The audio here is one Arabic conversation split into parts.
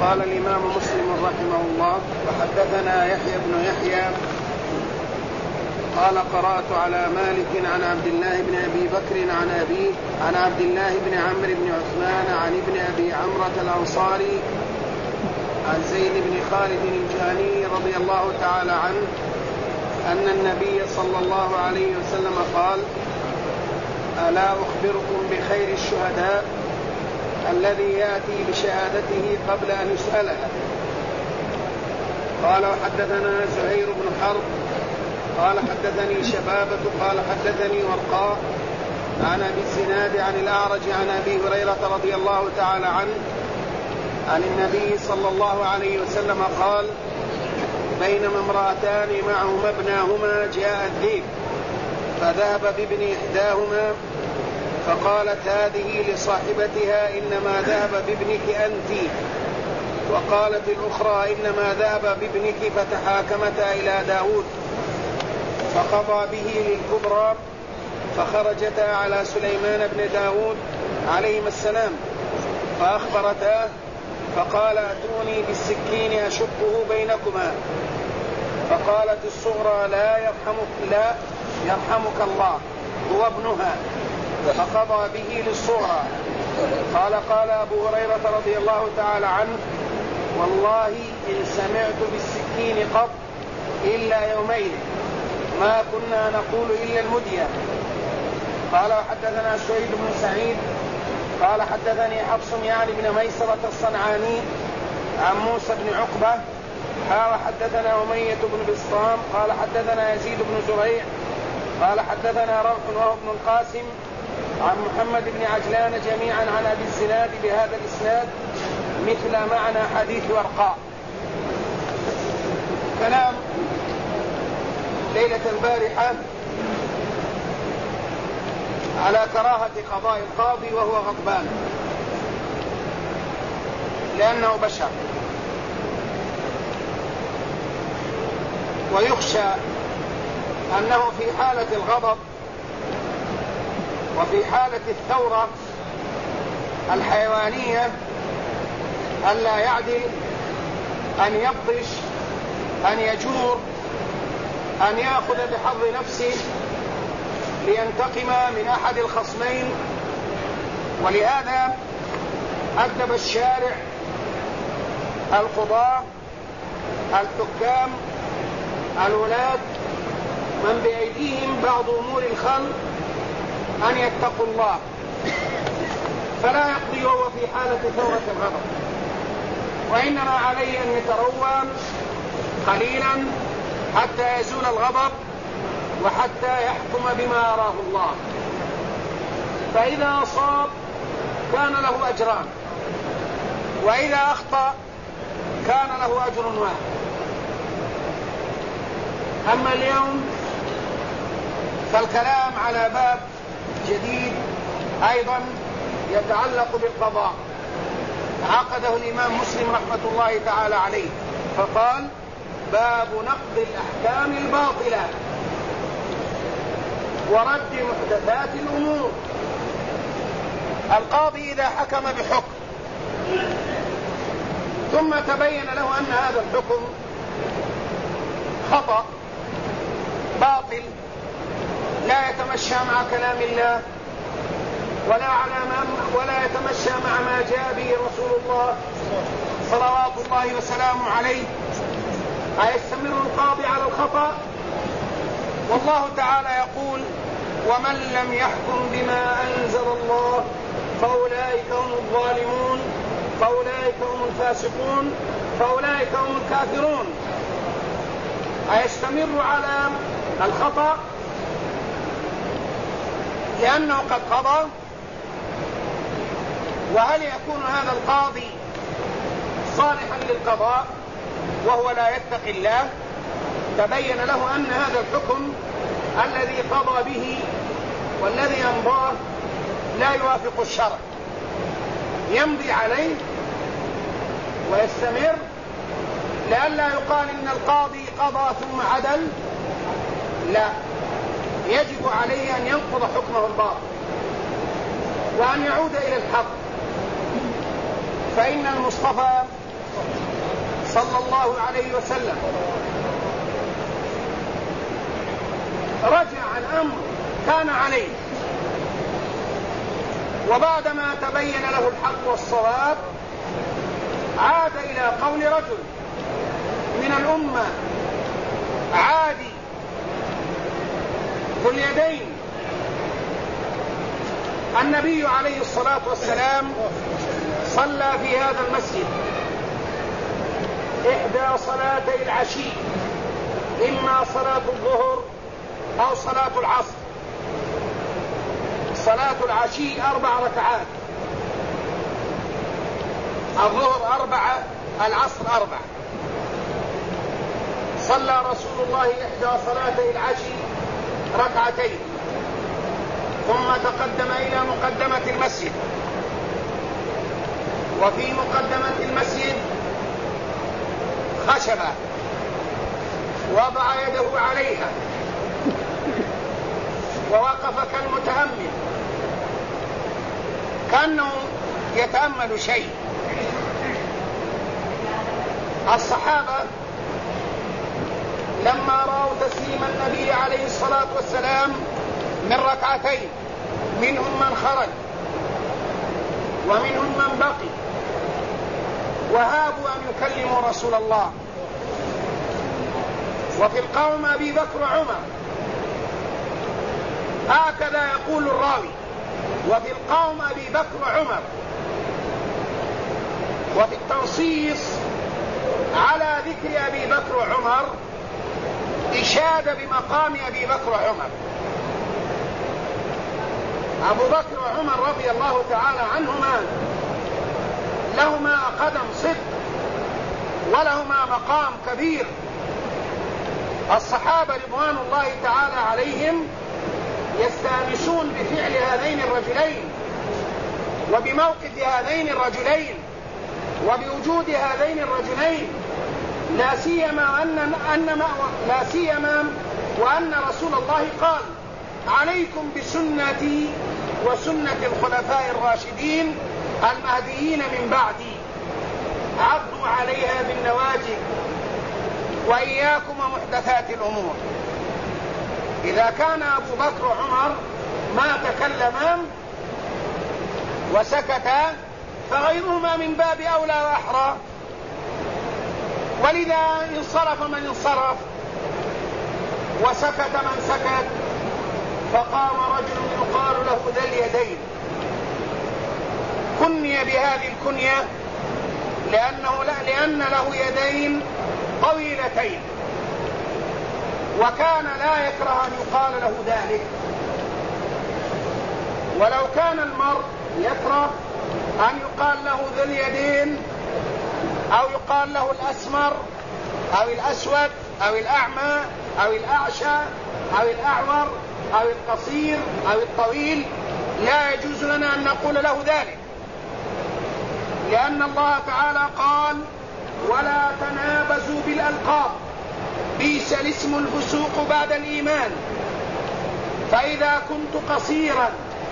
قال الإمام مسلم رحمه الله: وحدثنا يحيى بن يحيى قال: قرأت على مالك عن عبد الله بن أبي بكر عن أبيه عن عبد الله بن عمرو بن عثمان عن ابن أبي عمرة الأنصاري عن زيد بن خالد الجهني رضي الله تعالى عنه أن النبي صلى الله عليه وسلم قال: ألا أخبركم بخير الشهداء الذي يأتي بشهادته قبل أن يسألها؟ قال: وحدثنا زهير بن حرب قال حدثني شبابة قال حدثني ورقاء عن أبي الزناد عن الأعرج عن أبي هريرة رضي الله تعالى عنه عن النبي صلى الله عليه وسلم قال: بينما امرأتان معهما ابناهما جاء الذئب فذهب بابن إحداهما فقالت هذه لصاحبتها: إنما ذهب بابنك أنت. وقالت الأخرى: إنما ذهب بابنك. فتحاكمتا إلى داود فقضى به للكبرى فخرجتا على سليمان بن داود عليهما السلام فأخبرتاه فقال: أتوني بالسكين أشقه بينكما. فقالت الصغرى: لا يرحمك الله، هو ابنها. فقضى به للصغرى. قال أبو هريرة رضي الله تعالى عنه: والله إن سمعت بالسكين قط إلا يومين ما كنا نقول إلا المدية. قال: وحدثنا سعيد بن سعيد قال حدثني حفص يعني بن ميسرة الصنعاني عن موسى بن عقبة قال حدثنا أمية بن بسطام قال حدثنا يزيد بن زريع قال حدثنا روح وهو ابن القاسم عن محمد بن عجلان جميعا عن أبي الزناد بهذا الإسناد مثل معنى حديث ورقاء. كلام ليلة البارحة على كراهة قضاء القاضي وهو غضبان لأنه بشر، ويخشى أنه في حالة الغضب وفي حالة الثورة الحيوانية ألا يعدل، أن يبطش، أن يجور، أن يأخذ بحظ نفسه لينتقم من أحد الخصمين. ولهذا أدب الشارع القضاة الحكام الولاة من بأيديهم بعض أمور الخلق أن يتقوا الله، فلا يقضي وهو في حالة ثورة الغضب، وإنما عليه أن يتروى قليلا حتى يزول الغضب وحتى يحكم بما أراه الله. فإذا أصاب كان له أجران، وإذا أخطأ كان له أجر واحد. أما اليوم فالكلام على باب جديد أيضا يتعلق بالقضاء عقده الإمام مسلم رحمة الله تعالى عليه، فقال: باب نقض الأحكام الباطلة ورد محدثات الأمور. القاضي إذا حكم بحكم ثم تبين له أن هذا الحكم خطأ باطل لا يتمشى مع كلام الله ولا يتمشى مع ما جاء به رسول الله صلوات الله وسلامه عليه، أيستمر القاضي على الخطأ؟ والله تعالى يقول: ومن لم يحكم بما أنزل الله فأولئك هم الظالمون، فأولئك هم الفاسقون، فأولئك هم الكافرون. أيستمر على الخطأ لأنه قد قضى؟ وهل يكون هذا القاضي صالحا للقضاء وهو لا يتقي الله؟ تبين له أن هذا الحكم الذي قضى به والذي أمضاه لا يوافق الشرع، يمضي عليه ويستمر لئلا يقال إن القاضي قضى ثم عدل. لا، يجب عليه أن ينقض حكمه الباطل وأن يعود إلى الحق. فإن المصطفى صلى الله عليه وسلم رجع عن أمر كان عليه، وبعدما تبين له الحق والصواب عاد إلى قول رجل من الأمة عادي ذو اليدين. النبي عليه الصلاة والسلام صلى في هذا المسجد إحدى صلاتي العشي، إما صلاة الظهر أو صلاة العصر. صلاة العشي 4 ركعات، الظهر 4، العصر 4. صلى رسول الله إحدى صلاتي العشي ركعتين، ثم تقدم إلى مقدمة المسجد، وفي مقدمة المسجد خشبة وضع يده عليها ووقف كالمتأمل، كأنه يتأمل شيء. الصحابة لما رأوا تسليم النبي عليه الصلاة والسلام من ركعتين، منهم من خرج ومنهم من بقي، وهابوا أن يكلموا رسول الله. وفي القوم أبي بكر وعمر، هكذا يقول الراوي، وفي القوم أبي بكر وعمر. وفي التنصيص على ذكر أبي بكر وعمر إشادة بمقام أبي بكر وعمر. أبو بكر وعمر رضي الله تعالى عنهما لهما قدم صدق ولهما مقام كبير. الصحابة رضوان الله تعالى عليهم يستانسون بفعل هذين الرجلين وبموقف هذين الرجلين وبوجود هذين الرجلين، لا سيما وأن رسول الله قال: عليكم بسنتي وسنة الخلفاء الراشدين المهديين من بعدي، عضوا عليها بالنواجذ وإياكم ومحدثات الأمور. إذا كان أبو بكر وعمر ما تكلما وسكتا، فغيرهما من باب أولى وأحرى. ولذا انصرف من انصرف وسكت من سكت، فقام رجل يقال له ذا اليدين، كني بهذه الكنية لأن له يدين طويلتين، وكان لا يكره أن يقال له ذلك. ولو كان المرء يكره أن يقال له ذو اليدين أو يقال له الأسمر أو الأسود أو الأعمى أو الأعشى أو الأعور أو القصير أو الطويل، لا يجوز لنا أن نقول له ذلك، لأن الله تعالى قال: ولا تنابزوا بالألقاب بئس الاسم الفسوق بعد الإيمان. فإذا كنت قصيرا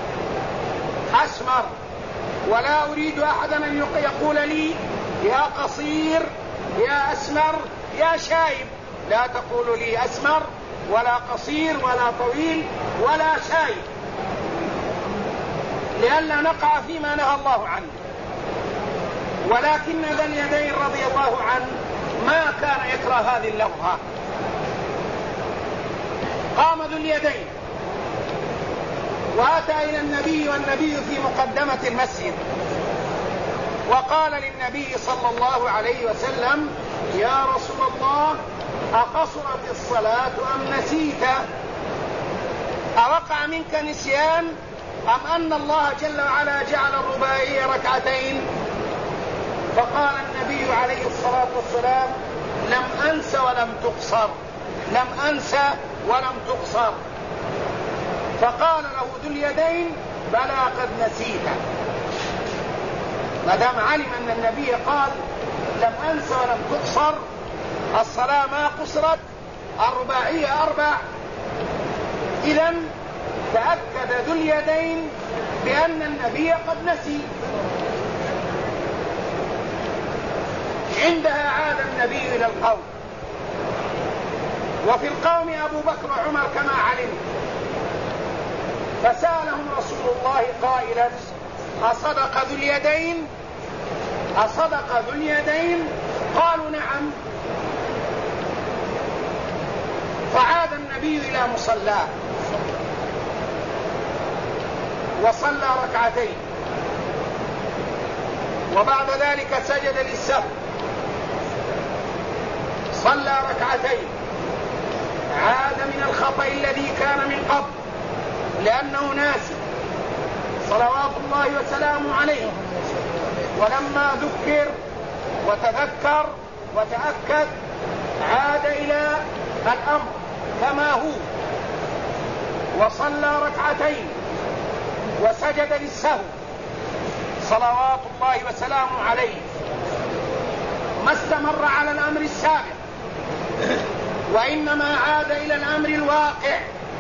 أسمر ولا أريد أحدا أن يقول لي يا قصير يا أسمر يا شايب، لا تقول لي أسمر ولا قصير ولا طويل ولا شايب، لئلا نقع فيما نهى الله عنه. ولكن ذا اليدين رضي الله عنه ما كان يكره هذه اللفظة. قام ذو اليدين وأتى إلى النبي والنبي في مقدمة المسجد، وقال للنبي صلى الله عليه وسلم: يا رسول الله، أقصرت الصلاة أم نسيت؟ أوقع منك نسيان أم أن الله جل وعلا جعل الرباعية ركعتين؟ فقال النبي عليه الصلاة والسلام: لم أنس ولم تقصر، لم أنس ولم تقصر. فقال له ذو اليدين: بلى قد نسيت. ما دام علم أن النبي قال لم أنس ولم تقصر، الصلاة ما قصرت، الرباعية 4، إذن تأكد ذو اليدين بأن النبي قد نسي. عندها عاد النبي إلى القوم، وفي القوم أبو بكر وعمر كما علم، فسألهم رسول الله قائلا: أصدق ذو اليدين؟ أصدق ذو اليدين؟ قالوا: نعم. فعاد النبي إلى مصلاه وصلى ركعتين، وبعد ذلك سجد للسهو، صلى ركعتين، عاد من الخطأ الذي كان من قبل لأنه ناسي صلوات الله وسلامه عليه، ولما ذكر وتذكر وتأكد عاد إلى الأمر كما هو، وصلى ركعتين وسجد للسهو صلوات الله وسلامه عليه، ما استمر على الأمر السابق، وإنما عاد إلى الأمر الواقع.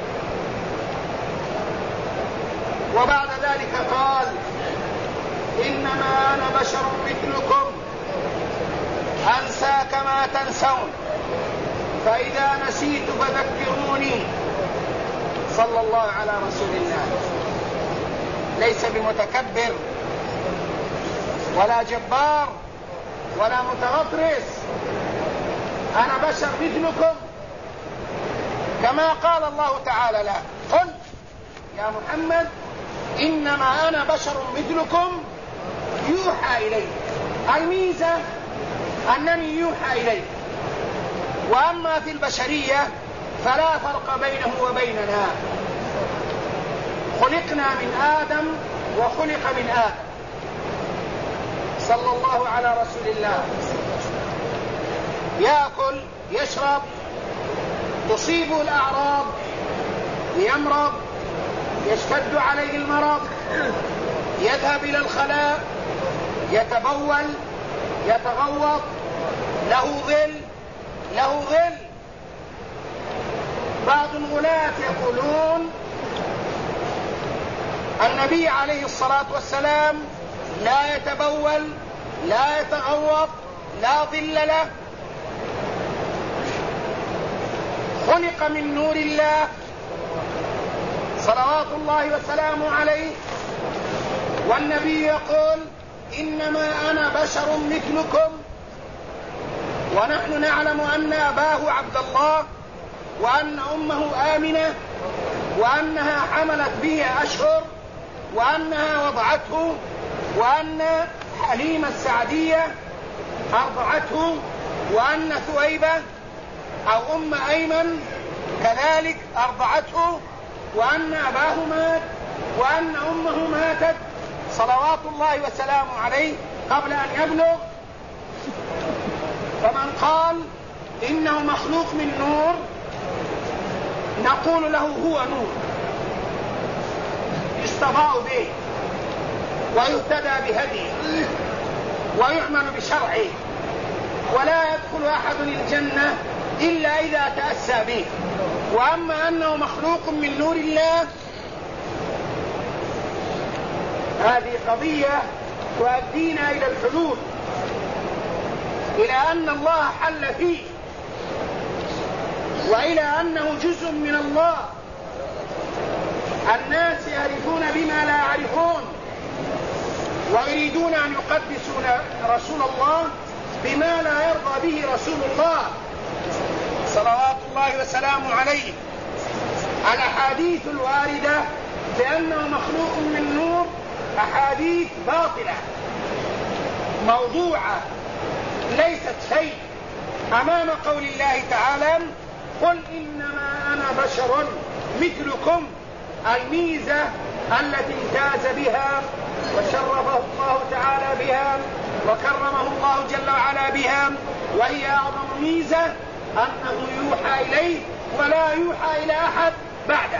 وبعد ذلك قال: إنما أنا بشر مثلكم أنسى كما تنسون، فإذا نسيت فذكروني. صلى الله على رسول الله، ليس بمتكبر ولا جبار ولا متغطرس، أنا بشر مثلكم، كما قال الله تعالى له: قل يا محمد إنما أنا بشر مثلكم يوحى إلي. الميزة أنني يوحى إلي، وأما في البشرية فلا فرق بينه وبيننا، خلقنا من آدم وخلق من آدم. صلى الله على رسول الله. يأكل، يشرب، تصيبه الأعراض، يمرض، يشتد عليه المرض، يذهب إلى الخلاء، يتبول، يتغوط، له ظل. بعض الغلاة يقولون النبي عليه الصلاة والسلام لا يتبول، لا يتغوط، لا ظل له، خلق من نور الله صلوات الله وسلامه عليه. والنبي يقول: إنما أنا بشر مثلكم. ونحن نعلم أن أباه عبد الله، وأن أمه آمنة، وأنها حملت به أشهر، وأنها وضعته، وأن حليمة السعدية أرضعته، وأن ثويبة أو أم أيمن كذلك أرضعته، وأن أباه مات، وأن أمه ماتت صلوات الله وسلامه عليه قبل أن يبلغ. فمن قال إنه مخلوق من نور نقول له هو نور يستضاء به ويهتدى بهديه ويؤمن بشرعه، ولا يدخل أحد الجنة إلا إذا تأسى به. وأما أنه مخلوق من نور الله هذه قضية تؤدينا إلى الحلول، إلى أن الله حل فيه، وإلى أنه جزء من الله. الناس يعرفون بما لا يعرفون، ويريدون أن يقدسوا رسول الله بما لا يرضى به رسول الله صلوات الله وسلامه عليه. الأحاديث الواردة بأنه مخلوق من نور أحاديث باطلة موضوعة ليست شيء أمام قول الله تعالى: قل إنما أنا بشر مثلكم. الميزة التي امتاز بها وشرفه الله تعالى بها وكرمه الله جل وعلا بها، وهي أعظم ميزة، أنه يوحى إليه ولا يوحى إلى أحد بعده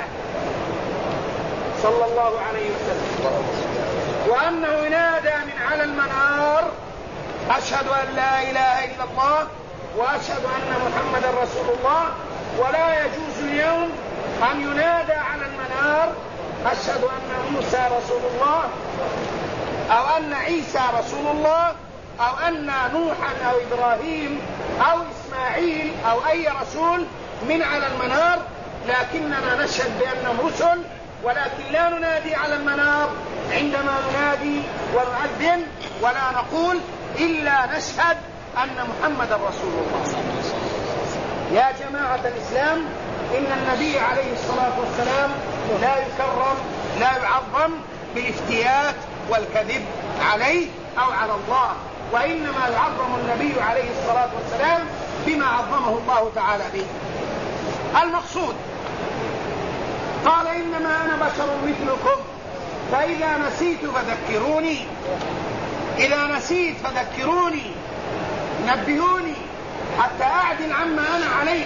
صلى الله عليه وسلم، وأنه ينادى من على المنار: أشهد أن لا إله إلا الله وأشهد أن محمدا رسول الله. ولا يجوز اليوم أن ينادى على المنار: أشهد أن موسى رسول الله، أو أن عيسى رسول الله، أو أن نوحا أو إبراهيم أو إسماعيل أو أي رسول من على المنار، لكننا نشهد بأنهم رسل، ولكن لا ننادي على المنار عندما ننادي ونؤذن، ولا نقول إلا نشهد أن محمد رسول الله. يا جماعة الإسلام، إن النبي عليه الصلاة والسلام لا يكرم لا يعظم بالافتيات والكذب عليه أو على الله، وإنما يعظم النبي عليه الصلاة والسلام بما عظمه الله تعالى به. المقصود قال إنما أنا بشر مثلكم فإذا نسيت فذكروني، إذا نسيت فذكروني، نبهوني حتى أعدل عما أنا عليه.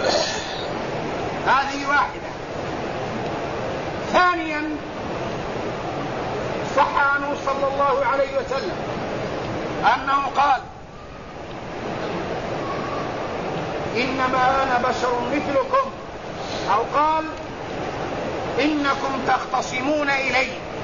هذه واحدة. ثانيا، صح عنه صلى الله عليه وسلم أنه قال إنما أنا بشر مثلكم، أو قال إنكم تختصمون إلي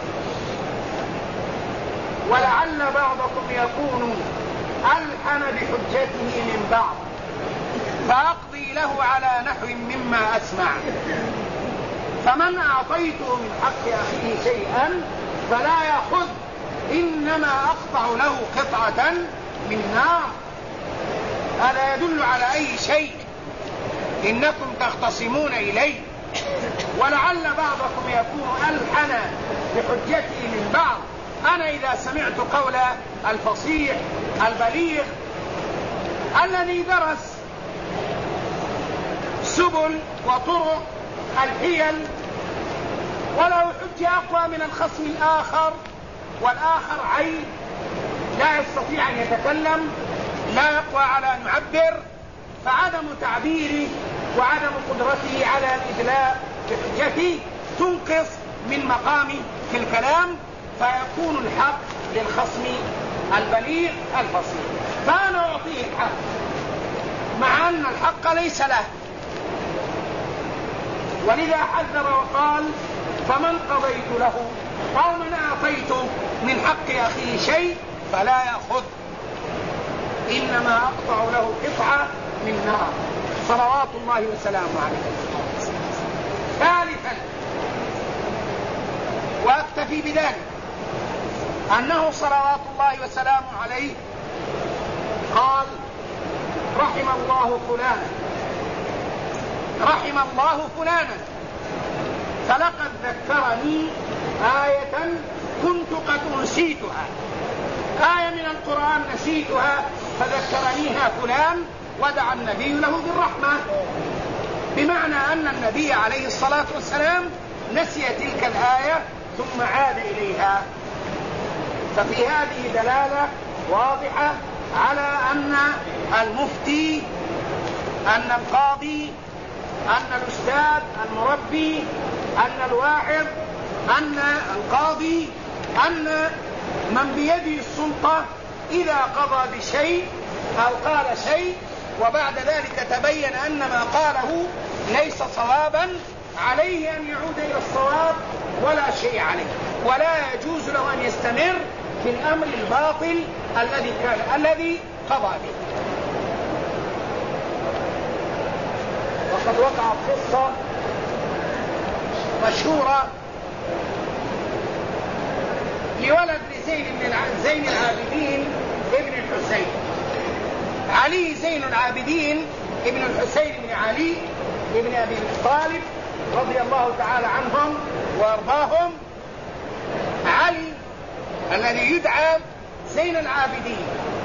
ولعل بعضكم يكون ألحن بحجته من بعض فأقضي له على نحو مما أسمع، فمن أعطيته من حق أخيه شيئا فلا يأخذ، إنما أقطع له قطعة من نار. هذا يدل على أي شيء؟ إنكم تختصمون إلي ولعل بعضكم يكون ألحن بحجته من بعض. أنا إذا سمعت قول الفصيح البليغ الذي درس سبل وطرق الحيل وله حجة أقوى من الخصم الآخر، والآخر عين لا يستطيع أن يتكلم، لا يقوى على أن يعبر، فعدم تعبيره وعدم قدرته على الإدلاء بحجته تنقص من مقامه في الكلام، فيكون الحق للخصم البليغ الفصيح، فأنا أعطيه الحق مع أن الحق ليس له. ولذا حذر وقال فمن قضيت له أو من أعطيت من حق أخيه شيء فلا يأخذ، إنما أقطع له قطعة من نار، صلوات الله وسلامه عليه. ثالثا، وأكتفي بذلك، أنه صلوات الله وسلامه عليه قال رحم الله فلانا، رحم الله فلانا، فلقد ذكرني آية كنت قد نسيتها، آية من القرآن نسيتها فذكرنيها فلان، ودعا النبي له بالرحمة، بمعنى أن النبي عليه الصلاة والسلام نسي تلك الآية ثم عاد إليها. ففي هذه دلالة واضحة على أن المفتي، أن القاضي، أن الأستاذ المربي، أن الواعظ، أن القاضي، أن من بيده السلطة إذا قضى بشيء أو قال شيء وبعد ذلك تبين أن ما قاله ليس صوابا، عليه أن يعود إلى الصواب ولا شيء عليه، ولا يجوز له أن يستمر في الأمر الباطل الذي قضى به. وقد وقعت قصة مشهورة لولد زين العابدين ابن الحسين، علي زين العابدين ابن الحسين بن علي ابن أبي طالب رضي الله تعالى عنهم وارضاهم. علي الذي يدعى زين العابدين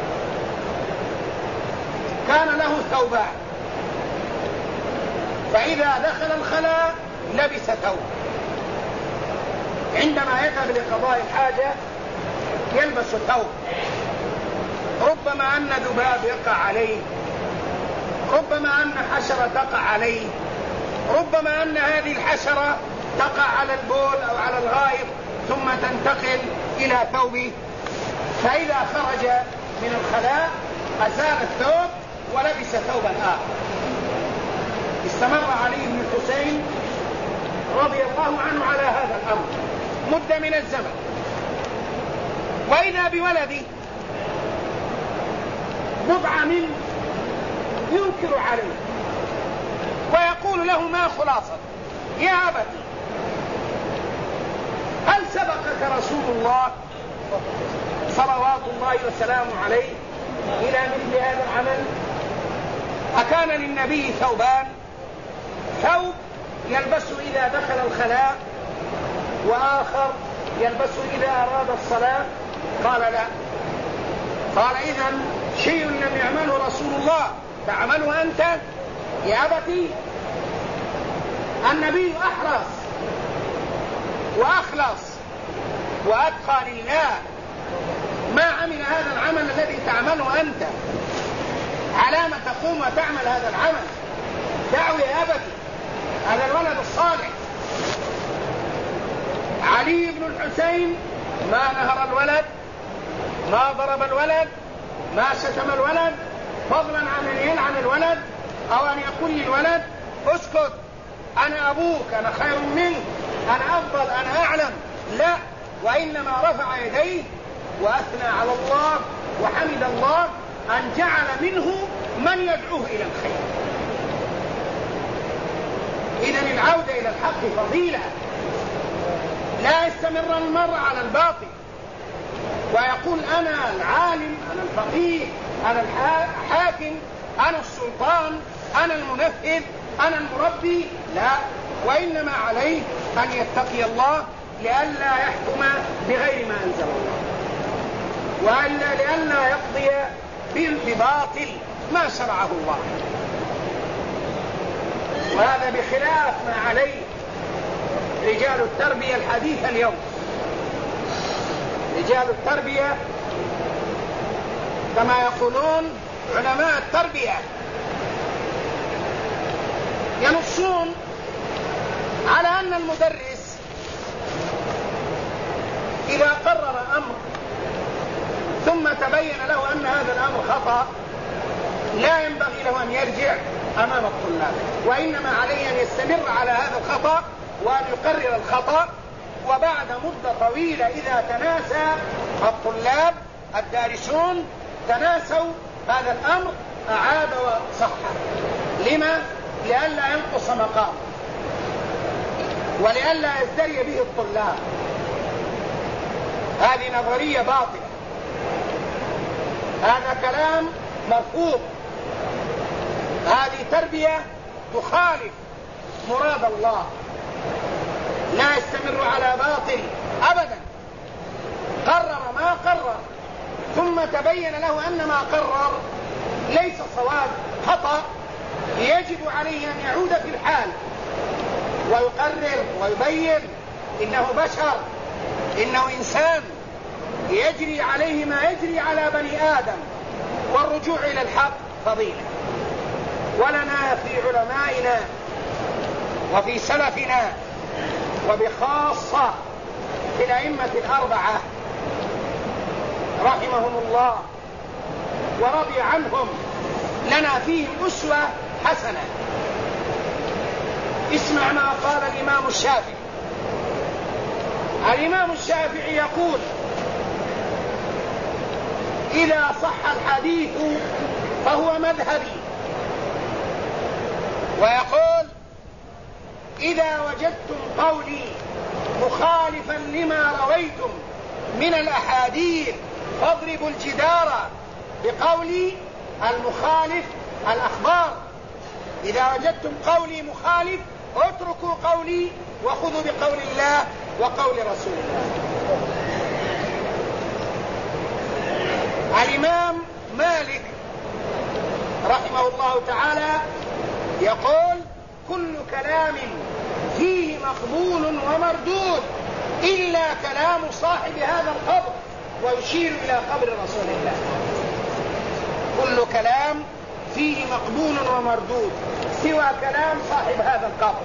كان له ثوبان، فإذا دخل الخلاء لبس ثوب، عندما يذهب لقضاء الحاجة يلبس ثوب، ربما أن ذباب يقع عليه، ربما أن حشرة تقع عليه، ربما أن هذه الحشرة تقع على البول أو على الغائط ثم تنتقل إلى ثوبه، فإذا خرج من الخلاء أزال الثوب ولبس ثوبا آخر. استمر علي بن الحسين رضي الله عنه على هذا الأمر مدة من الزمن، وإذا بولدي بضعة من ينكر عليه ويقول له ما خلاصة يا أبتي هل سبقك رسول الله صلوات الله وسلامه عليه إلى مثل هذا العمل؟ أكان للنبي ثوبان، ثوب يلبسه إذا دخل الخلاء وآخر يلبسه إذا أراد الصلاة؟ قال لا. قال إذن شيء لم يعمله رسول الله تعمله أنت يا أبتي؟ النبي أحرص وأخلص وأتقى لله، ما عمل هذا العمل الذي تعمله أنت. على ما تقوم وتعمل هذا العمل؟ دعوا يا أبتي هذا الولد الصالح. علي بن الحسين ما نهر الولد، ما ضرب الولد، ما شتم الولد، فضلا عن أن يلعن الولد أو أن يقول للولد اسكت أنا أبوك أنا خير منك أنا أفضل أنا أعلم، لا، وإنما رفع يديه وأثنى على الله وحمد الله أن جعل منه من يدعوه إلى الخير. إذن العودة إلى الحق فضيلة، لا يستمر المرء على الباطل ويقول أنا العالم أنا الفقيه أنا الحاكم أنا السلطان أنا المنفذ أنا المربي، لا، وإنما عليه أن يتقي الله لئلا يحكم بغير ما أنزل الله، لئلا يقضي بباطل ما شرعه الله. وهذا بخلاف ما عليه رجال التربية الحديثة اليوم. رجال التربية كما يقولون علماء التربية ينصون على أن المدرس إذا قرر أمر ثم تبين له أن هذا الأمر خطأ لا ينبغي له أن يرجع أمام الطلاب، وإنما عليه أن يستمر على هذا الخطأ وأن يقرر الخطأ، وبعد مدة طويلة إذا تناسى الطلاب الدارسون تناسوا هذا الأمر أعاد وصحح. لما؟ لئلا ينقص مقام ولئلا يزدري به الطلاب. هذه نظرية باطلة، هذا كلام مرفوض، هذه تربية تخالف مراد الله، لا يستمر على باطل أبدا. قرر ما قرر ثم تبين له أن ما قرر ليس صواب خطأ، يجب عليه أن يعود في الحال ويقرر ويبين إنه بشر إنه إنسان يجري عليه ما يجري على بني آدم، والرجوع إلى الحق فضيلة. ولنا في علمائنا وفي سلفنا وبخاصة في الأئمة الأربعة رحمهم الله ورضي عنهم لنا فيهم أسوة حسنة. اسمع ما قال الإمام الشافعي. الإمام الشافعي يقول إذا صح الحديث فهو مذهبي، ويقول إذا وجدتم قولي مخالفا لما رويتم من الأحاديث فاضربوا الجدار بقولي المخالف الأخبار. إذا وجدتم قولي مخالف اتركوا قولي وخذوا بقول الله وقول رسول الله. الإمام مالك رحمه الله تعالى يقول كل كلام فيه مقبول ومردود إلا كلام صاحب هذا القبر، ويشير إلى قبر رسول الله. كل كلام فيه مقبول ومردود سوى كلام صاحب هذا القبر.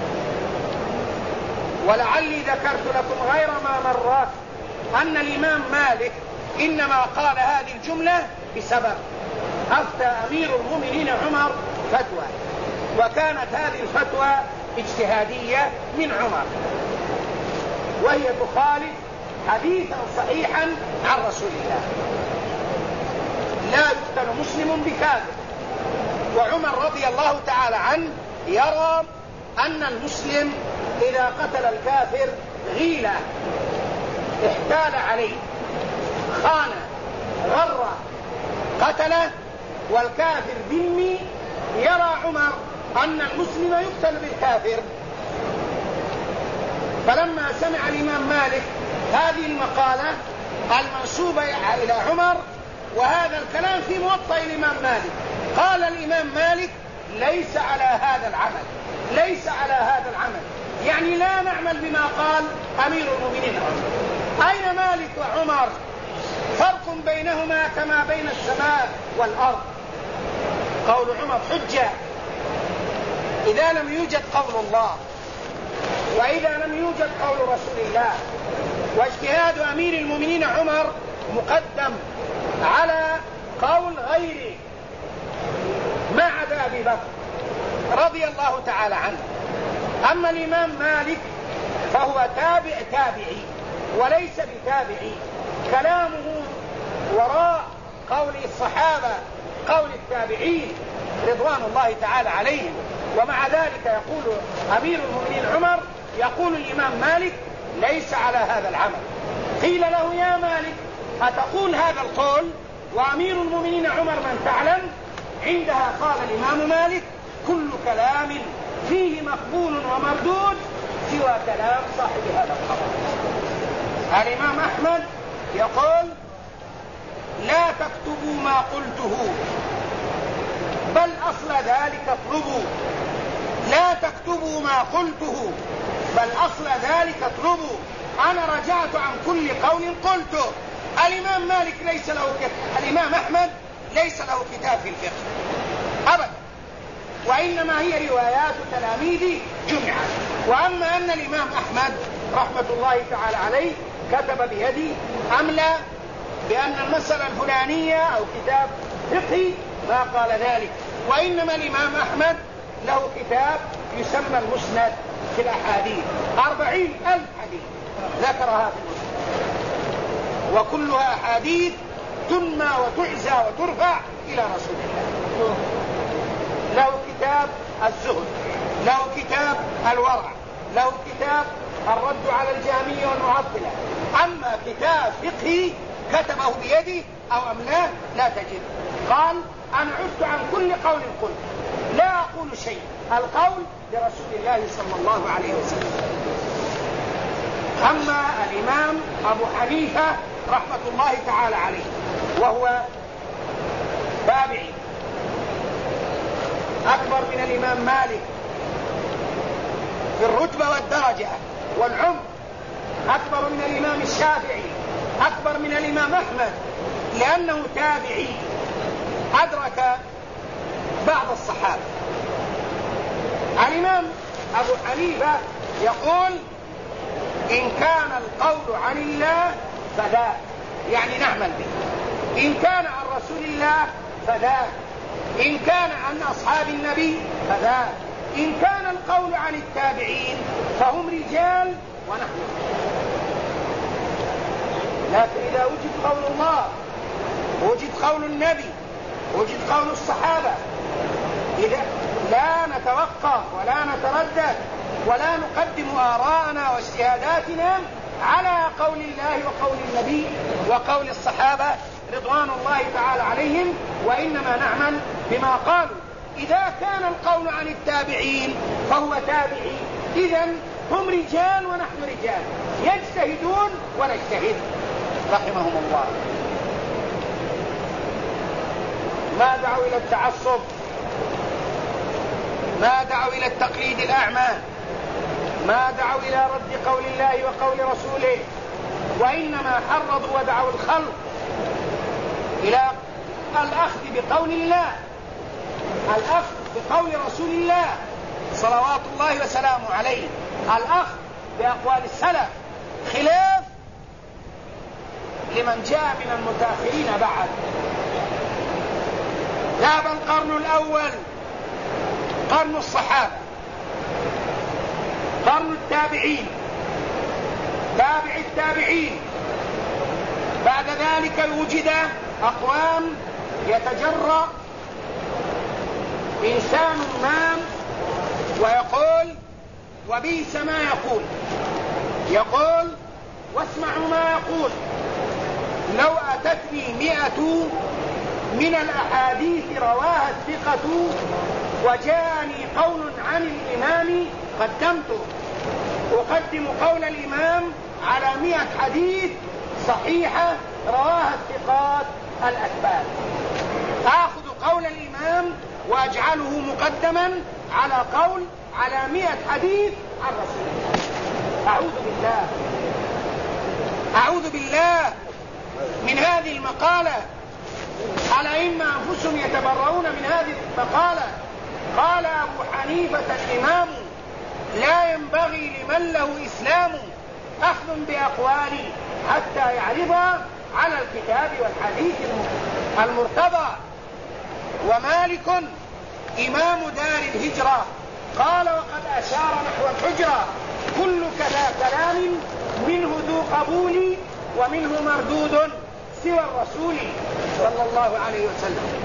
ولعلي ذكرت لكم غير ما مرات أن الإمام مالك إنما قال هذه الجملة بسبب أفتى أمير المؤمنين عمر فتوى، وكانت هذه الفتوى اجتهادية من عمر، وهي تخالف حديثا صحيحا عن رسول الله: لا يقتل مسلم بكافر وعمر رضي الله تعالى عنه يرى أن المسلم إذا قتل الكافر غيلة، احتال عليه، خان، غر، قتله، والكافر ذمي، يرى عمر أن المسلم يقتل بالكافر. فلما سمع الإمام مالك هذه المقالة المنسوبة إلى عمر وهذا الكلام في موطأ الإمام مالك، قال الإمام مالك: ليس على هذا العمل، ليس على هذا العمل، يعني لا نعمل بما قال أمير المؤمنين عمر. أين مالك وعمر؟ فرق بينهما كما بين السماء والأرض. قول عمر حجة إذا لم يوجد قول الله وإذا لم يوجد قول رسول الله، واجتهاد أمير المؤمنين عمر مقدم على قول غيره ما عدا أبي بكر رضي الله تعالى عنه. أما الإمام مالك فهو تابعي وليس بتابعي، كلامه وراء قول الصحابة، قول التابعين رضوان الله تعالى عليهم. ومع ذلك يقول أمير المؤمنين عمر، يقول الإمام مالك: ليس على هذا العمل. قيل له: يا مالك أتقول هذا القول وأمير المؤمنين عمر من تعلم؟ عندها قال الإمام مالك: كل كلام فيه مقبول ومردود سوى كلام صاحب هذا الخبر. الإمام أحمد يقول: لا تكتبوا ما قلته بل أصل ذلك اطلبوا. لا تكتبوا ما قلته بل أصل ذلك اطلبوا. أنا رجعت عن كل قول قلته. الإمام مالك ليس له كتاب، الإمام أحمد ليس له كتاب في الفقه أبدا، وإنما هي روايات تلاميذ جمعت. وأما أن الإمام أحمد رحمة الله تعالى عليه كتب بيدي أملا بأن المسألة الفلانية أو كتاب فقهي ما قال ذلك، وإنما الإمام أحمد له كتاب يسمى المسند في الأحاديث، 40,000 حديث ذكرها في المسند، وكلها أحاديث تنمى وتعزى وترفع إلى رسول الله. له كتاب الزهد، له كتاب الورع، له كتاب الرد على الجهمية والمعطلة. أما كتاب فقهي كتبه بيده أو أملاه لا تجد. قال: أنا عدت عن كل قول قلت، لا أقول شيء، القول لرسول الله صلى الله عليه وسلم. أما الإمام أبو حنيفة رحمة الله تعالى عليه وهو تابعي أكبر من الإمام مالك في الرتبة والدرجة والعمر، أكبر من الإمام الشافعي، أكبر من الإمام أحمد، لأنه تابعي أدرك بعض الصحابة. الإمام أبو حنيفة يقول: إن كان القول عن الله فذاك، يعني نعمل به. إن كان عن رسول الله فذاك، إن كان عن أصحاب النبي فذاك، إن كان القول عن التابعين فهم رجال ونحن. لكن إذا وجد قول الله، وجد قول النبي، وجد قول الصحابة، إذا لا نتوقف ولا نتردد ولا نقدم آراءنا واجتهاداتنا على قول الله وقول النبي وقول الصحابة رضوان الله تعالى عليهم، وإنما نعمل بما قالوا. إذا كان القول عن التابعين فهو تابعي، إذن هم رجال ونحن رجال، يجتهدون ونجتهد رحمهم الله. ما دعوا إلى التعصب، ما دعوا إلى التقليد الأعمى، ما دعوا إلى رد قول الله وقول رسوله، وإنما حرضوا ودعوا الخلق إلى الأخذ بقول الله، الأخذ بقول رسول الله صلوات الله وسلامه عليه، الأخذ بأقوال السلف، خلاف لمن جاء من المتأخرين بعد. ذهب القرن الأول قرن الصحابة، قرن التابعين، تابع التابعين، بعد ذلك وجد أقوام يتجرأ إنسان نام ويقول وبئس ما يقول واسمعوا ما يقول: لو أتتني 100 من الأحاديث رواها الثقة وجاءني قول عن الإمام قدمته، أقدم قول الإمام على 100 حديث صحيحة رواها الثقات الأثبات. آخذ قول الإمام وأجعله مقدما على 100 حديث عن رسول الله. أعوذ بالله من هذه المقالة. الأئمة أنفسهم يتبرؤون من هذه المقالة. قال أبو حنيفة الإمام: لا ينبغي لمن له إسلام أخذ بأقوالي حتى يعرض على الكتاب والحديث المرتضى. ومالك إمام دار الهجرة قال: وقد أشار نحو الحجرة: كل كلام منه ذو قبول ومنه مردود سوى الرسول صلى الله عليه وسلم.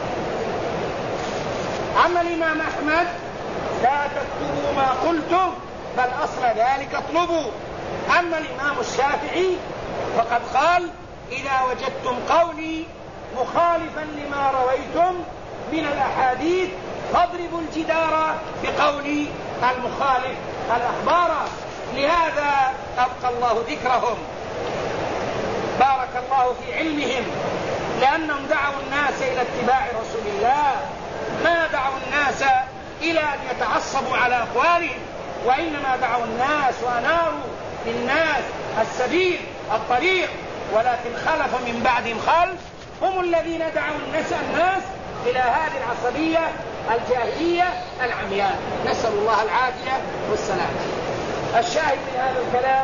أما الإمام أحمد: لا تكتبوا ما قلتم بل أصل ذلك اطلبوا. أما الإمام الشافعي فقد قال: إذا وجدتم قولي مخالفا لما رويتم من الأحاديث فاضربوا الجدار بقول المخالف الأخبار. لهذا أبقى الله ذكرهم، بارك الله في علمهم، لأنهم دعوا الناس إلى اتباع رسول الله، ما دعوا الناس إلى أن يتعصبوا على أقوالهم، وإنما دعوا الناس وأناروا للناس السبيل الطريق. ولكن خلف من بعدهم خلف هم الذين دعوا الناس إلى هذه العصبية الجاهلية العمياء، نسأل الله العافية والسلام. الشاهد من هذا الكلام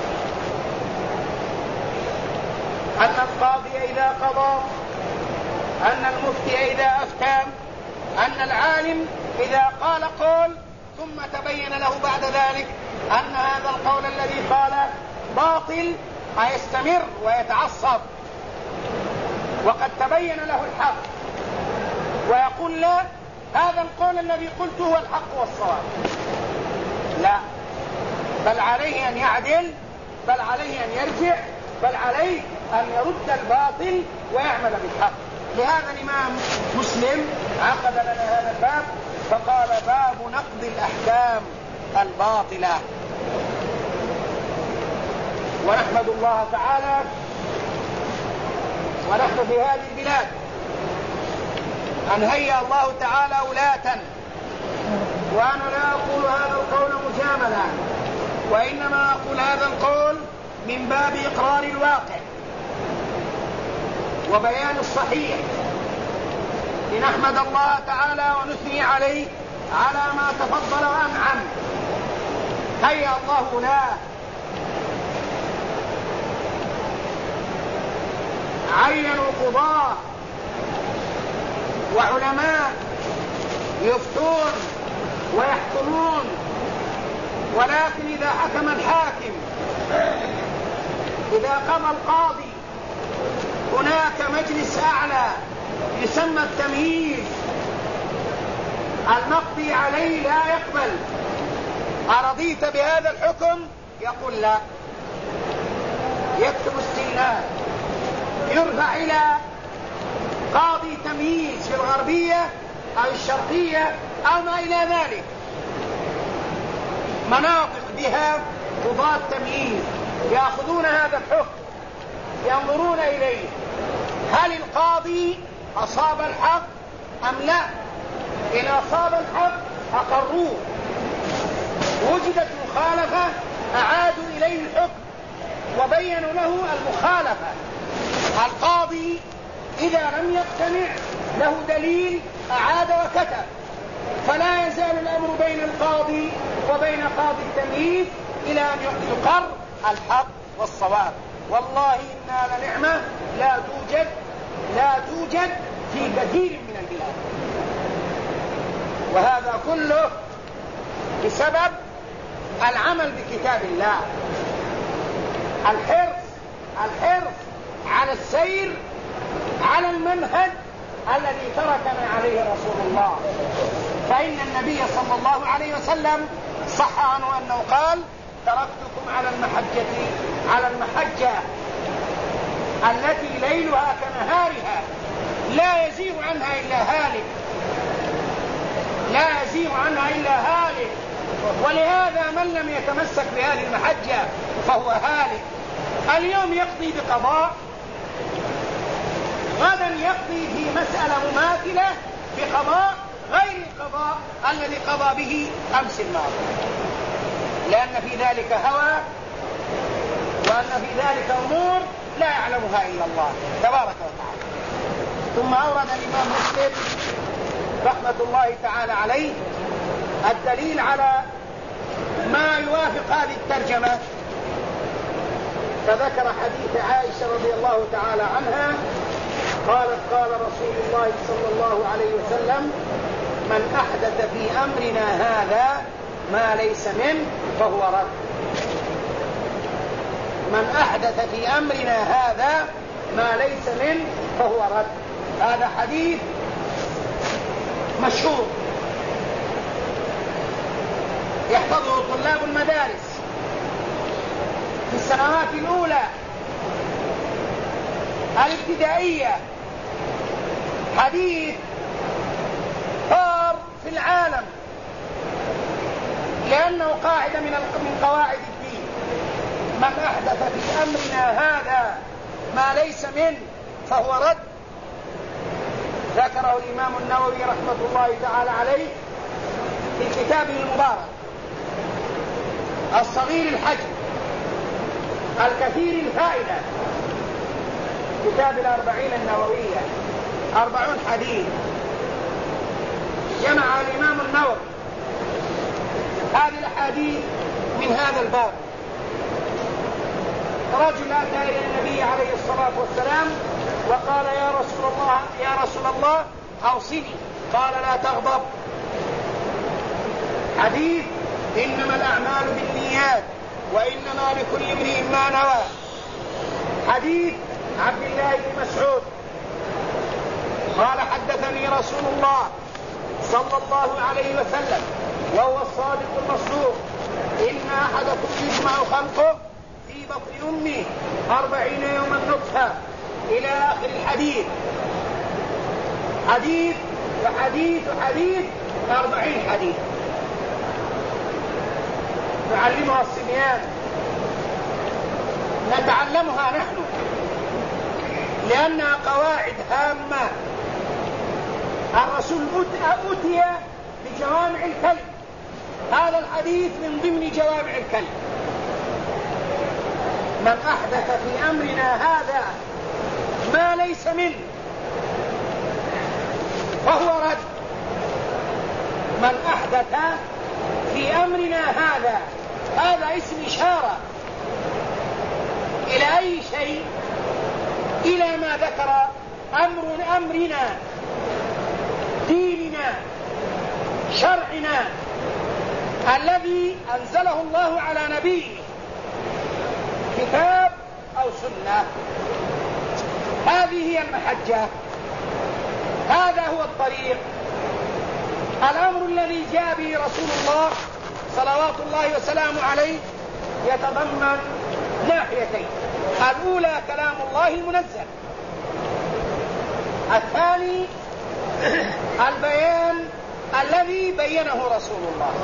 أن القاضي إذا قضى، أن المفتي إذا أفتى، أن العالم إذا قال قول ثم تبين له بعد ذلك أن هذا القول الذي قاله باطل فيستمر ويتعصب، وقد تبين له الحق ويقول: لا، هذا القول الذي قلته هو الحق والصواب. لا، بل عليه أن يعدل، بل عليه أن يرجع، بل عليه أن يرد الباطل ويعمل بالحق. لهذا الإمام مسلم عقد لنا هذا الباب فقال: باب نقض الأحكام الباطلة. ونحمد الله تعالى ونحن في هذه البلاد أن هيأ الله تعالى ولاة، وأنا لا أقول هذا القول مجاملة، وإنما أقول هذا القول من باب إقرار الواقع وبيان الصحيح، لنحمد الله تعالى ونثني عليه على ما تفضل وأنعم. هيأ الله ولاة عينوا قضاة وعلماء يفتون ويحكمون، ولكن إذا حكم الحاكم، إذا قضى القاضي، هناك مجلس أعلى يسمى التمييز، المقضي عليه لا يقبل. أرضيت بهذا الحكم؟ يقول لا، يكتب استئناف، يرفع إلى قاضي تمييز في الغربية أو الشرقية أو ما إلى ذلك، مناطق بها قضاة تمييز يأخذون هذا الحكم، ينظرون إليه هل القاضي أصاب الحق أم لا. إن أصاب الحق أقروه، وجدت مخالفة أعادوا إليه الحكم وبينوا له المخالفة. القاضي إذا لم يقتنع له دليل أعاد وكتب، فلا يزال الأمر بين القاضي وبين قاضي التمييز إلى أن يقر الحق والصواب. والله إنا لنعمة لا توجد في كثير من البلاد، وهذا كله بسبب العمل بكتاب الله، الحرص على السير على المنهج الذي تركنا عليه رسول الله. فإن النبي صلى الله عليه وسلم صح عنه أنه قال: تركتكم على المحجة التي ليلها كنهارها لا يزيغ عنها إلا هالك، ولهذا من لم يتمسك بهذه المحجة فهو هالك. اليوم يقضي بقضاء، غدا يقضي في مسألة مماثلة بقضاء غير القضاء الذي قضى به أمس الماضي، لأن في ذلك هوى، وأن في ذلك أمور لا يعلمها إلا الله تبارك وتعالى. ثم أورد الإمام مسلم رحمة الله تعالى عليه الدليل على ما يوافق هذه الترجمة، فذكر حديث عائشة رضي الله تعالى عنها قالت: قال رسول الله صلى الله عليه وسلم: من أحدث في أمرنا هذا ما ليس منه فهو رد. من أحدث في أمرنا هذا ما ليس منه فهو رد. هذا حديث مشهور يحفظه طلاب المدارس في السنوات الأولى الابتدائية، حديث طار في العالم لأنه قاعدة من قواعد الدين: من أحدث في أمرنا هذا ما ليس منه فهو رد. ذكره الإمام النووي رحمة الله تعالى عليه في كتابه المبارك الصغير الحجم الكثير الفائدة، كتاب الأربعين النووية، 40 حديث. جمع الإمام النووي هذه الأحاديث من هذا الباب. رجل أتى إلى النبي عليه الصلاة والسلام وقال: يا رسول الله أوصني. قال: لا تغضب. حديث إنما الأعمال بالنيات وإنما لكل امرئ ما نوى. حديث عبد الله بن مسعود قال: حدثني رسول الله صلى الله عليه وسلم وهو الصادق المصدوق: إن أحدكم يجمع خلقه في بطن أمه 40 يوما نطفة، إلى آخر الحديث. حديث وحديث وحديث، 40 حديث نعلمها الصبيان، نتعلمها نحن، لأنها قواعد هامة. الرسول أتي بجوامع الكلم، هذا الحديث من ضمن جوامع الكلم. من أحدث في أمرنا هذا ما ليس منه فهو رد. من أحدث في أمرنا هذا اسم إشارة إلى أي شيء؟ إلى ما ذكر أمرنا، ديننا، شرعنا الذي أنزله الله على نبيه، كتاب أو سنة. هذه هي المحجة، هذا هو الطريق. الأمر الذي جاء به رسول الله صلوات الله وسلامه عليه يتضمن ناحيتين: الأولى كلام الله المنزل، الثاني البيان الذي بينه رسول الله.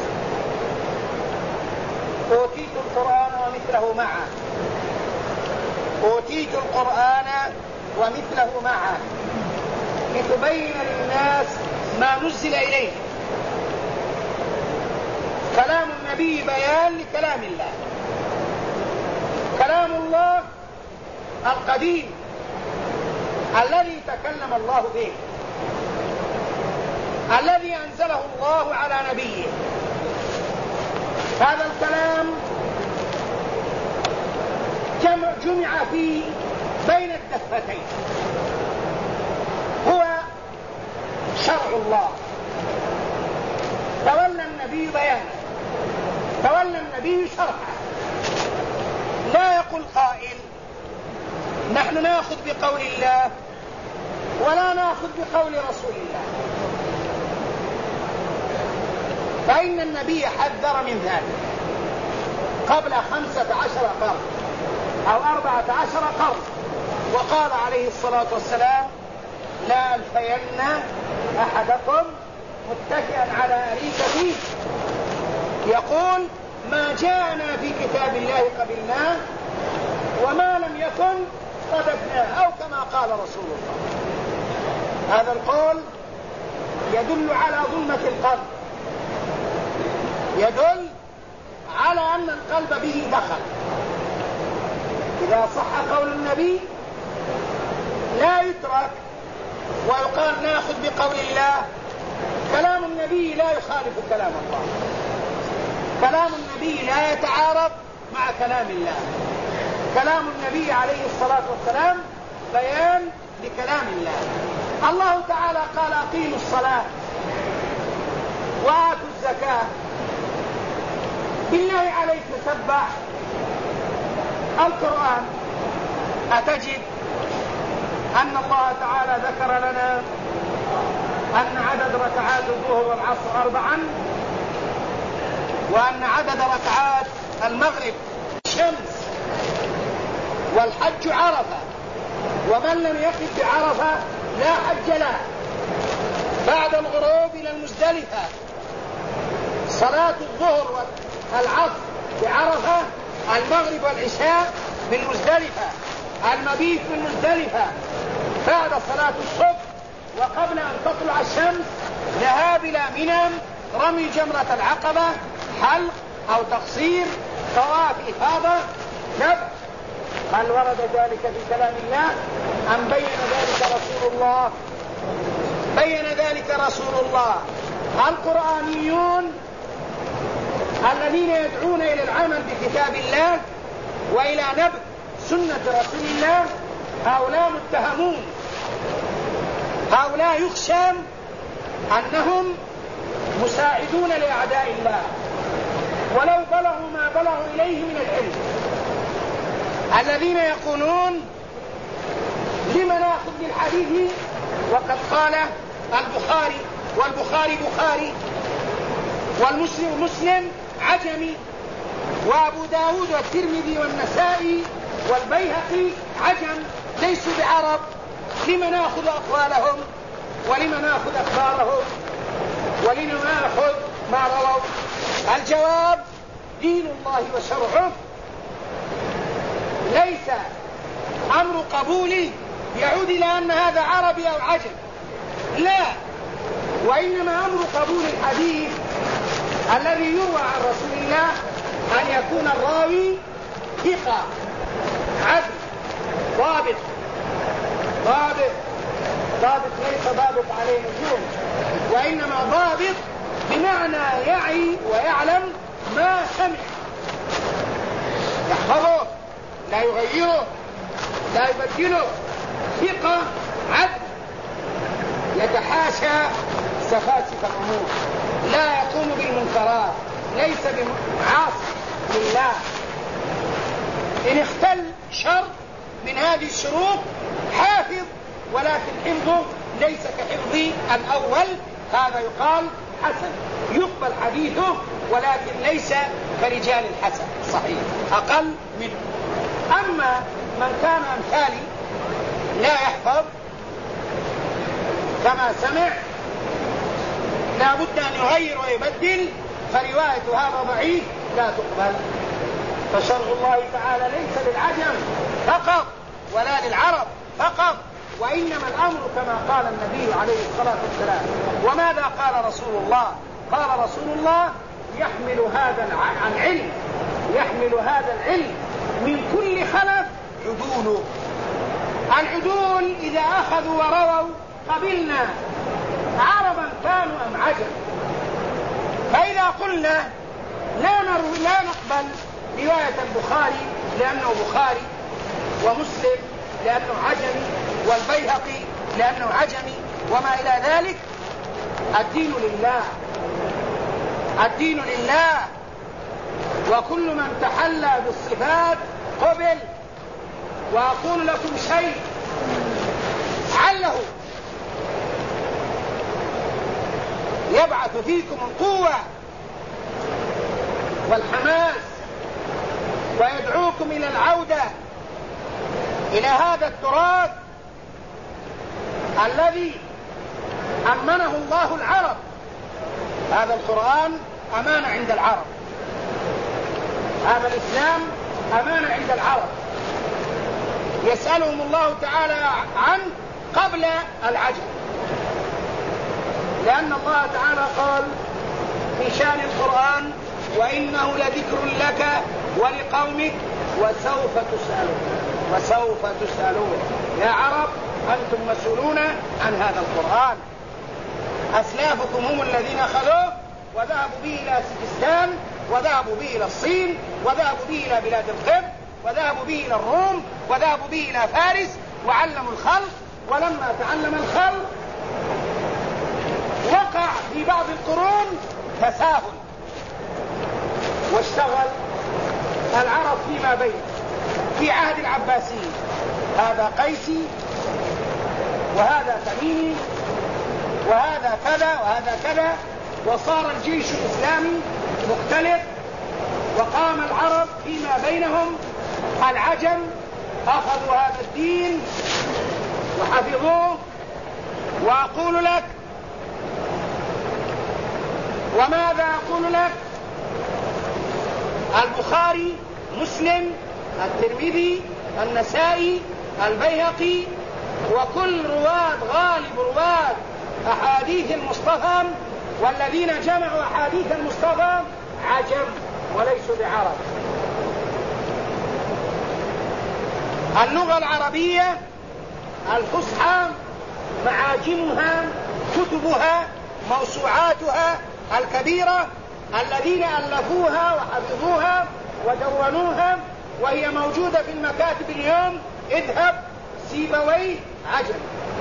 أوتيت القرآن ومثله معه، أوتيت القرآن ومثله معه لتبين للناس ما نزل إليه. كلام النبي بيان لكلام الله، كلام الله القديم الذي تكلم الله به، الذي أنزله الله على نبيه. هذا الكلام جمع فيه بين الدفتين، هو شرع الله. تولى النبي بيانه، تولى النبي شرحه. لا يقول قائل: نحن نأخذ بقول الله ولا نأخذ بقول رسول الله. فإن النبي حذر من ذلك قبل 15 قرن أو 14 قرن، وقال عليه الصلاة والسلام: لا ألفين أحدكم متكئا على أريكته، يقول: ما جاءنا في كتاب الله قبلناه وما لم يكن صدقناه، أو كما قال رسول الله. هذا القول يدل على ظلمة القلب، يدل على أن القلب به دخل. إذا صح قول النبي لا يترك ويقال ناخذ بقول الله. كلام النبي لا يخالف كلام الله، كلام النبي لا يتعارض مع كلام الله. كلام النبي عليه الصلاة والسلام بيان لكلام الله. الله تعالى قال: أقيموا الصلاة وآتوا الزكاة. بالله عليك سبح القرآن، أتجد أن الله تعالى ذكر لنا أن عدد ركعات الظهر والعصر 4، وأن عدد ركعات المغرب شمس، والحج عرفة، ومن لم يقف بعرفة لا حج له. بعد الغروب إلى المزدلفة صلاة الظهر والعصر بعرفة، المغرب والعشاء بالمزدلفة، المبيت بالمزدلفة بعد صلاة الصبح وقبل أن تطلع الشمس، ذهاب إلى منى، رمي جمرة العقبة، حلق أو تقصير، طواف إفاضة، ذبح. هل ورد ذلك في كلام الله أم بين ذلك رسول الله؟ بين ذلك رسول الله. القرآنيون الذين يدعون إلى العمل بكتاب الله وإلى نبذ سنة رسول الله هؤلاء متهمون، هؤلاء يخشى أنهم مساعدون لأعداء الله، ولو بلغوا ما بلغوا إليه من العلم. الذين يقولون: لما نأخذ بالحديث وقد قال البخاري، والبخاري بخاري، والمسلم مسلم عجمي، وأبو داود والترمذي والنسائي والبيهقي عجم ليسوا بعرب، لما نأخذ أقوالهم ولما نأخذ أخبارهم ولما نأخذ ما رووا؟ الجواب: دين الله وشرعه ليس أمر قبولي يعود إلى أن هذا عربي أو عجم، لا، وإنما أمر قبول الحديث الذي يروى عن رسول الله أن يكون الراوي ثقة عدل ضابط. ضابط ليس ضابط عليه نجوم، وإنما ضابط بمعنى يعي ويعلم ما سمع، يحفظه، لا يغيره، لا يبدله، ثقة عدل، يتحاشى سفاسف الأمور، لا يقوم بالمنكرات، ليس بعاصي لله. إن اختل شر من هذه الشروط حافظ، ولكن حفظه ليس كحفظ الأول، هذا يقال حسن، يقبل حديثه ولكن ليس كرجال الحسن صحيح، أقل منه. أما من كان أمثالي لا يحفظ كما سمع، لا بد أن يغير ويبدل، فرواية هذا ضعيف لا تقبل. فشرع الله تعالى ليس للعجم فقط ولا للعرب فقط، وإنما الأمر كما قال النبي عليه الصلاة والسلام. وماذا قال رسول الله؟ قال رسول الله: يحمل هذا العلم، يحمل هذا العلم من كل خلف عدوله. العدول إذا أخذوا ورووا قبلنا، عربا كانوا أم عجم. فإذا قلنا لا نقبل رواية البخاري لأنه بخاري، ومسلم لأنه عجمي، والبيهقي لأنه عجمي، وما إلى ذلك، الدين لله، الدين لله، وكل من تحلى بالصفات قبل. وأقول لكم شيء عله يبعث فيكم القوة والحماس، ويدعوكم إلى العودة إلى هذا التراث الذي أمنه الله العرب. هذا القرآن أمانة عند العرب، هذا الإسلام أمانة عند العرب، يسألهم الله تعالى عنه قبل العجم، لأن الله تعالى قال في شأن القرآن: وإنه لذكر لك ولقومك وسوف تسألون. وسوف تسألون يا عرب، أنتم مسؤولون عن هذا القرآن. أسلافكم هم الذين أخذوه وذهبوا به إلى سجستان، وذهبوا به إلى الصين، وذهبوا به إلى بلاد القبط، وذهبوا به إلى الروم، وذهبوا به إلى فارس، وعلموا الخلق. ولما تعلم الخلق وقع في بعض القرون تساهل، واشتغل العرب فيما بين. في عهد العباسيين هذا قيسي، وهذا تميمي، وهذا كذا وهذا كذا، وصار الجيش الإسلامي مختلف، وقام العرب فيما بينهم. العجم أخذوا هذا الدين وحفظوه. وأقول لك، وماذا أقول لك؟ البخاري، مسلم، الترمذي، النسائي، البيهقي، وكل غالب رواة أحاديث المصطفى والذين جمعوا أحاديث المصطفى عجم وليسوا بعرب. اللغة العربية الفصحى معاجمها، كتبها، موسوعاتها الكبيرة الذين ألفوها وحفظوها ودونوها، وهي موجودة في المكاتب اليوم. اذهب سيبويه عجم،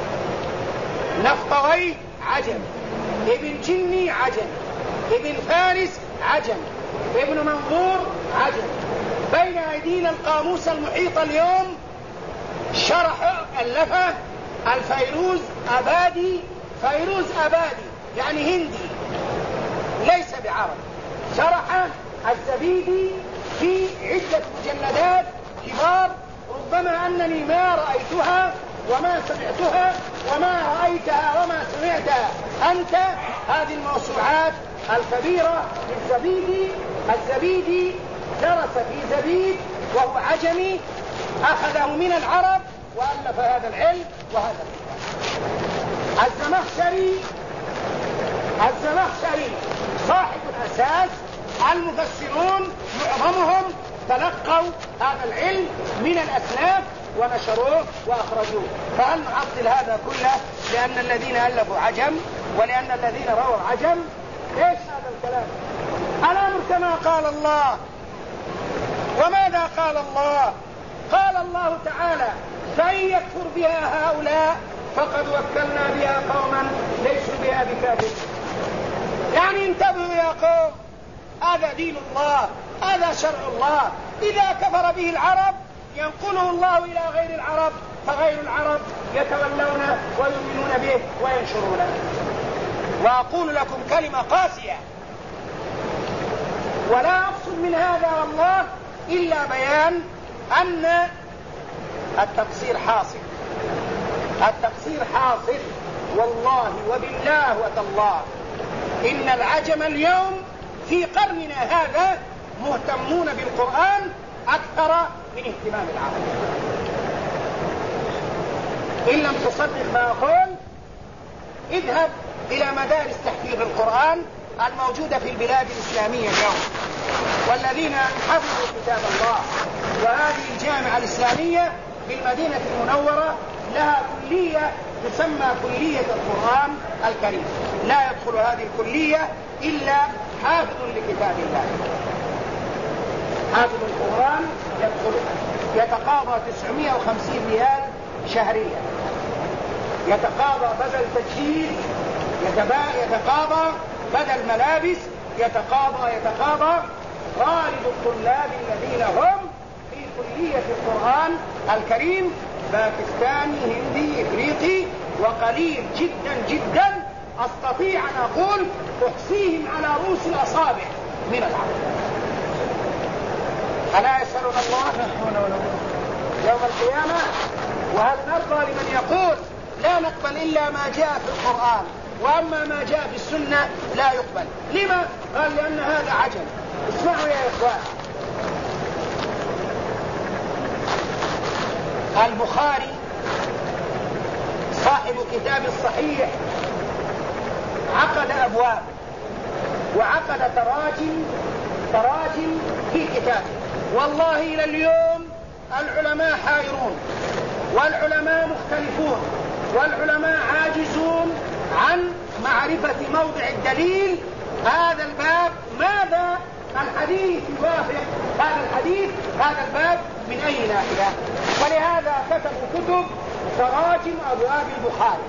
نفطويه عجم، ابن جني عجم، ابن فارس عجم، ابن منظور عجم. بين أيدينا القاموس المحيط اليوم شرح ألفه الفيروز أبادي. فيروز أبادي يعني هندي ليس بعرب. شرح الزبيدي في عدة مجلدات كبار، ربما أنني ما رأيتها وما سمعتها وما رأيتها وما سمعتها أنت. هذه الموسوعات الكبيرة للزبيدي. الزبيدي درس في زبيد وهو عجمي، أخذه من العرب وألف هذا العلم وهذا الكتاب. الزمخشري صاحب الأساس. المفسرون معظمهم تلقوا هذا العلم من الأسلاف ونشروه وأخرجوه. فهل نعطل هذا كله لأن الذين ألفوا عجم ولأن الذين رووا عجم؟ ليش هذا الكلام؟ الأمر كما قال الله. وماذا قال الله؟ قال الله تعالى: فإن يكفر بها هؤلاء فقد وكلنا بها قوما ليسوا بها بكافرين. يعني انتبهوا يا قوم، هذا دين الله، هذا شرع الله. إذا كفر به العرب ينقله الله إلى غير العرب، فغير العرب يتولون ويؤمنون به وينشرونه. وأقول لكم كلمة قاسية ولا أقصد من هذا والله إلا بيان أن التقصير حاصل. التقصير حاصل والله وبالله وتالله. إن العجم اليوم في قرننا هذا مهتمون بالقرآن أكثر من اهتمام العرب. إن لم تصدق ما أقول اذهب إلى مدارس تحفيظ القرآن الموجودة في البلاد الإسلامية اليوم، والذين حفظوا كتاب الله. وهذه الجامعة الإسلامية بالمدينة المنورة لها كلية تسمى كلية القرآن الكريم. لا يدخل هذه الكلية إلا حافظ لكتاب الله. حافظ القرآن يدخل، يتقاضى 950 ريال شهريا، يتقاضى بدل تجهيز، يتقاضى بدل ملابس، يتقاضى غالب الطلاب الذين هم في كلية القرآن الكريم باكستاني، هندي، إفريقي، وقليل جدا جدا أستطيع أن أقول أحصيهم على رؤوس الأصابع من العرب. ألا يسألون الله يوم القيامة؟ وهل نرضى لمن يقول لا نقبل إلا ما جاء في القرآن وأما ما جاء في السنة لا يقبل؟ لما؟ قال لأن هذا عجل. اسمعوا يا إخوان، البخاري صاحب كتاب الصحيح عقد أبواب وعقد تراجم في كتابه. والله إلى اليوم العلماء حائرون والعلماء مختلفون والعلماء عاجزون عن معرفة موضع الدليل. هذا الباب ماذا الحديث يوافق هذا الحديث؟ هذا الباب من أي ناحية؟ ولهذا كتبوا كتب تراجم أبواب البخاري،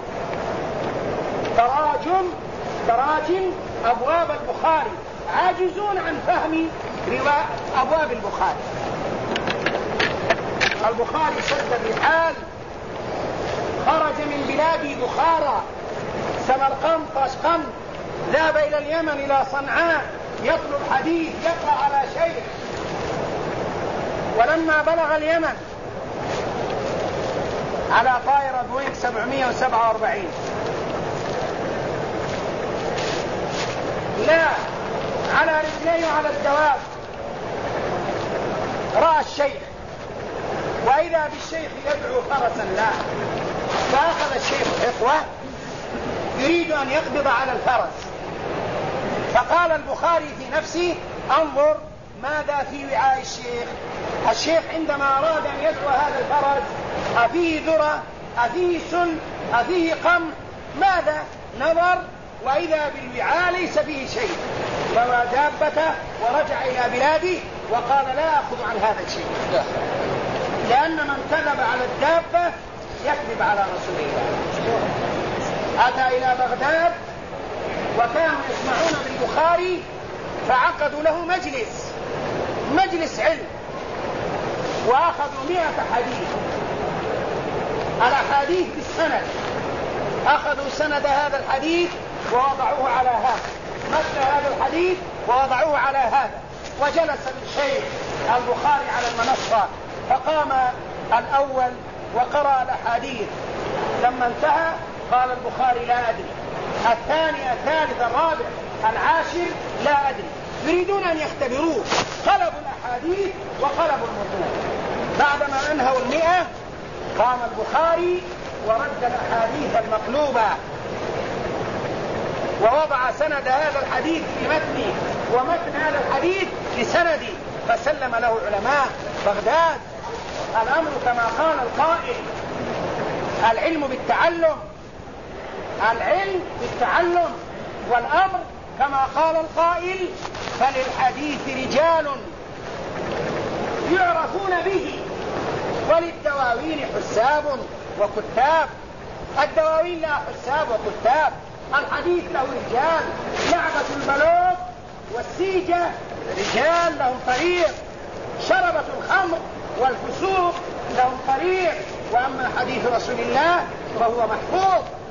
تراجم أبواب البخاري، عاجزون عن فهم أبواب البخاري. البخاري سد الرحال، خرج من بلاد بخارى سمرقند طشقند، ذهب إلى اليمن إلى صنعاء يطلب حديث يقرأ على شيخ. ولما بلغ اليمن على طائرة بوينغ 747 لا على رجليه وعلى الدواب، رأى الشيخ وإذا بالشيخ يدعو فرسا له، فأخذ الشيخ حقوة يريد أن يقبض على الفرس، فقال البخاري في نفسه انظر ماذا في وعاء الشيخ. الشيخ عندما أراد أن يدعو هذا الفرس أفيه ذرة أفيه سن أفيه قمح، ماذا؟ نظر وإذا بالوعاء ليس فيه شيء، روى دابته ورجع إلى بلاده وقال لا أخذ عن هذا الشيء، لأن من كذب على الدابة يكذب على رسول الله. أتى إلى بغداد وكانوا يسمعون بالبخاري فعقدوا له مجلس علم وأخذوا 100 حديث، الأحاديث بالسند، أخذوا سند هذا الحديث ووضعوه على هذا، مثل هذا الحديث ووضعوه على هذا، وجلس الشيخ البخاري على المنصة فقام الأول وقرأ الأحاديث، لما انتهى قال البخاري لا أدري، الثاني الثالث الرابع العاشر لا أدري، يريدون أن يختبروه، قلبوا الأحاديث وقلبوا المتون. بعدما أنهوا 100 قام البخاري ورد الأحاديث المقلوبة ووضع سند هذا الحديث في متنه ومتن هذا الحديث لسندي، فسلم له علماء بغداد. الأمر كما قال القائل العلم بالتعلم، والأمر كما قال القائل فللحديث رجال يعرفون به وللدواوين حساب وكتاب. الدواوين لها حساب وكتاب، الحديث له رجال، لعبة البلوغ والسيجة رجال لهم طريق، شربة الخمر والفسوق لهم طريق، وأما حديث رسول الله فهو محفوظ